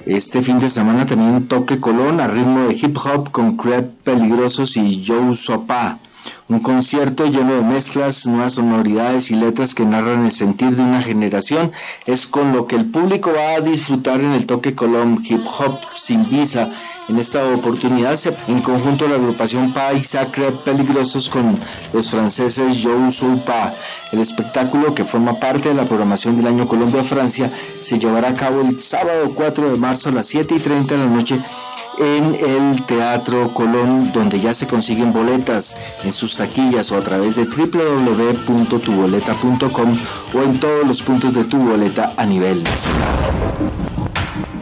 Este fin de semana también Toque Colón a ritmo de hip hop con Crep Peligrosos y Joe Sopa. Un concierto lleno de mezclas, nuevas sonoridades y letras que narran el sentir de una generación es con lo que el público va a disfrutar en el Toque Colón Hip Hop sin visa. En esta oportunidad en conjunto la agrupación Pa y Sacre Peligrosos con los franceses Joe Sopa. El espectáculo, que forma parte de la programación del Año Colombia-Francia, se llevará a cabo el sábado 4 de marzo a las 7:30 de la noche en el Teatro Colón, donde ya se consiguen boletas en sus taquillas o a través de www.tuboleta.com o en todos los puntos de Tu Boleta a nivel nacional.